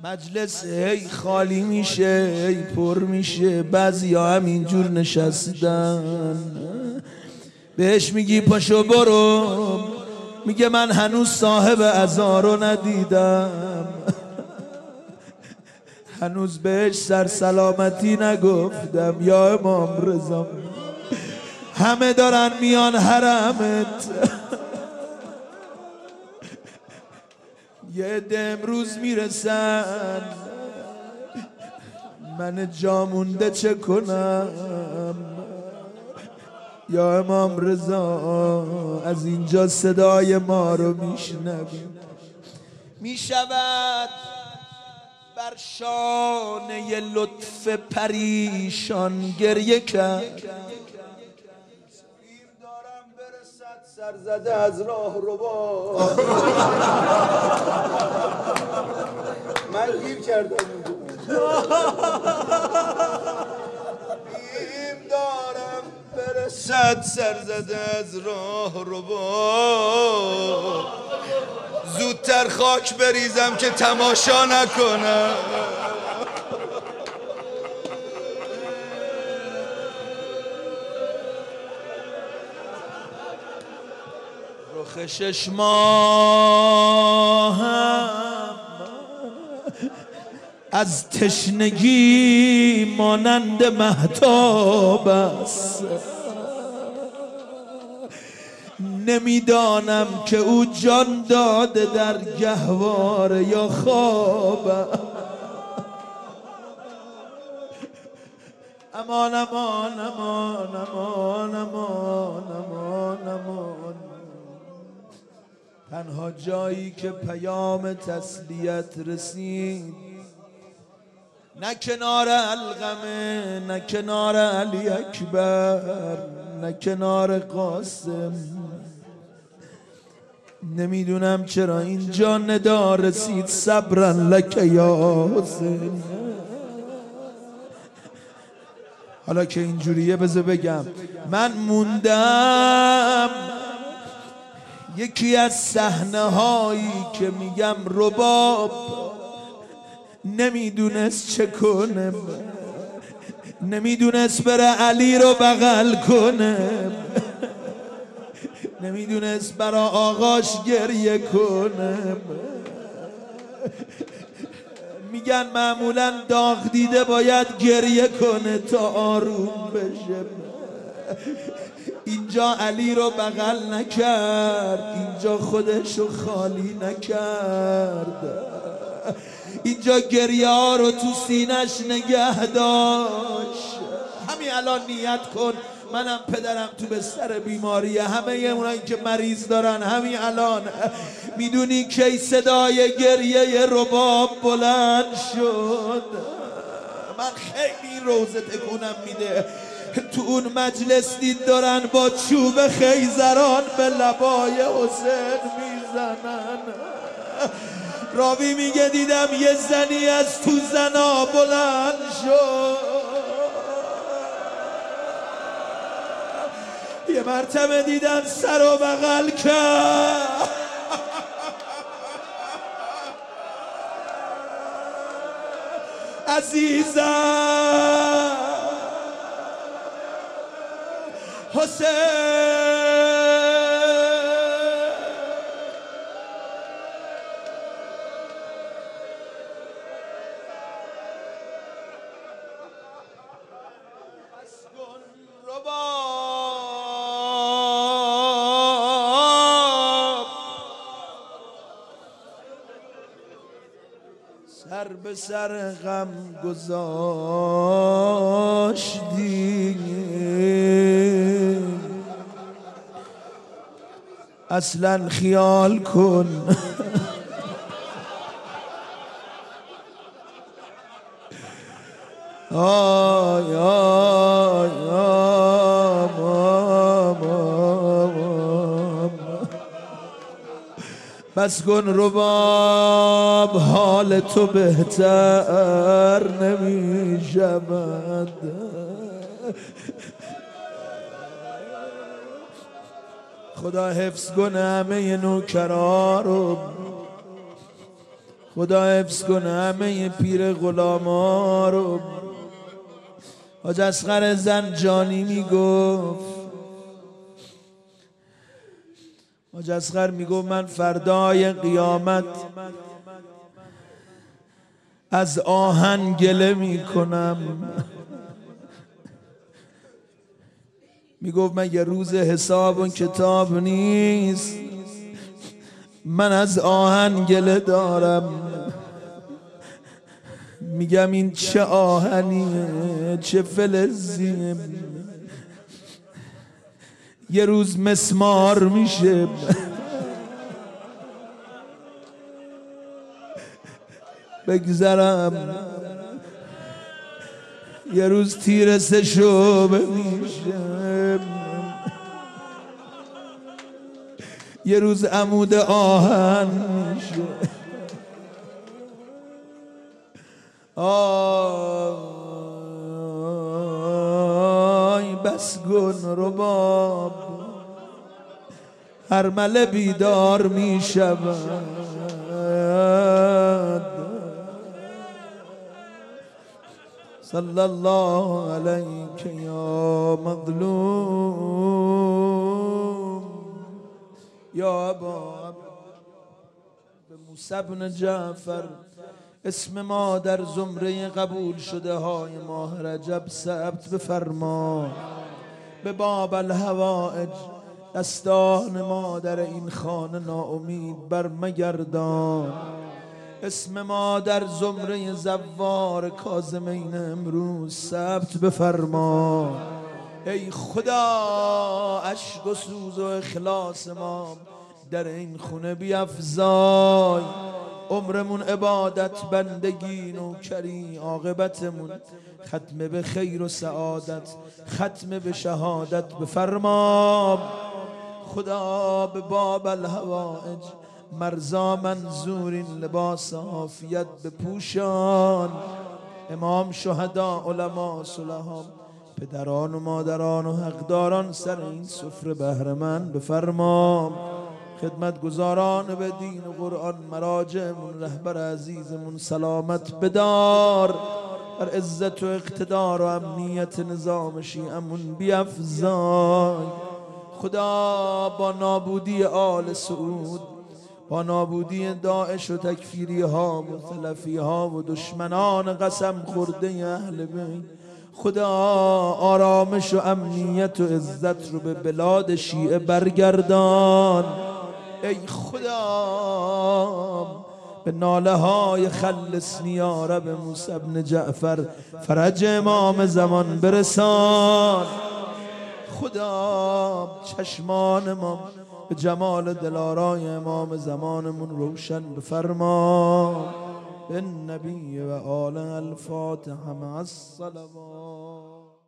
مجلس هی خالی میشه هی پر میشه، بعضیا همینجور نشستن. بهش میگی پاشو برو، میگه من هنوز صاحب عزا رو ندیدم، هنوز بهش سر سلامتی نگفتم. یا امام رضا همه دارن میان حرمت، یه عده امروز میرسن، من جا مونده چه کنم؟ یا امام رضا از اینجا صدای ما رو میشنوی. میشود بر شانه لطف پریشان گریه کرد. دارم برسد سرزده از راه رو با من گیر کردم بیم دارم برسد سرزده از راه رو با، زودتر خاک بریزم که تماشا نکنم. رخ شش ماهم از تشنگی مانند مهتاب است، نمیدانم که او جان داده در گهواره یا خواب. امان امان امان امان امان امان امان، تنها جایی که پیام تسلیت رسید نه کنار القمه، نه کنار علی اکبر، نه کنار قاسم. نمیدونم چرا اینجا ندا رسید صبرن لک یا حسین. حالا که اینجوریه بذار بگم من موندم یکی از صحنه هایی که میگم رباب نمیدونست چه کنه، نمیدونست بره علی رو بغل کنه، نمیدونست برا آقاش گریه کنه. میگن معمولا داغ دیده باید گریه کنه تا آروم بشه. اینجا علی رو بغل نکرد، اینجا خودشو خالی نکرد، اینجا گریه ها رو تو سینش نگه داشت. همین الان نیت کن منم پدرم تو بستر بیماریه، همه اونایی که مریض دارن همین الان میدونی کی صدای گریه رباب بلند شد. من خیلی روزه تکونم میده تو اون مجلس دید دارن با چوب خیزران به لبای حسین میزنن. راوی میگه دیدم یه زنی از تو زنا بلند شد، یه مرتبه دیدن سر و بغل کرد. عزیزم حسین سر به سر غم گذاشتی، اصلا خیال کن آی آی بس کن رباب، حال تو بهتر نمی شود. خدا حفظ کنه همه نوکرا رو، خدا حفظ کنه همه پیر غلاما رو. حاج اصغر زنجانی میگفت، حاج اصغر میگفت من فردای قیامت از آهن گله میکنم. میگفت مگه روز حساب و کتاب نیست؟ من از آهن گله دارم. میگم این چه آهنیه، چه فلزیه، یه روز مسمار میشه. بگذرم یه روز تیر سه‌شعبه میشه، یه روز عمود آهن میشه. آی بس کن رباب، هر مله بیدار میشود. صلی الله علیک یا مظلوم یا ابا موسی بن جعفر. اسم ما در زمره قبول شده های ماه رجب ثبت بفرما. به باب الهوائج دستان ما در این خانه ناامید بر مگردان. اسم ما در زمره زوار کاظمین امروز ثبت بفرما. ای خدا اشک و سوز و اخلاص ما در این خونه بیفزای. عمرمون عبادت، بندگی، نوکری، عاقبتمون ختم به خیر و سعادت، ختم به شهادت بفرما. خدا به باب الهوائج مرزا منظورین لباس عافیت بپوشان. امام، شهدا، علما، صلحا، پدران و مادران و حقداران سر این سفره بهره مند بفرما. خدمتگزاران به دین و قرآن، مراجعمون، رهبر عزیزمون سلامت بدار. بر عزت و اقتدار و امنیت نظام شیعمون بیفزای. خدا با نابودی آل سعود، با نابودی داعش و تکفیری ها و سلفی ها و دشمنان قسم خورده اهل بیت، خدا آرامش و امنیت و عزت رو به بلاد شیعه برگردان. ای خدا به ناله های خلصنی یا رب موسی بن جعفر فرج امام زمان برسان. خدا چشمان ما به جمال دلارای امام زمانمون روشن بفرما. بالنبی و آل الفاتحه مع الصلوات.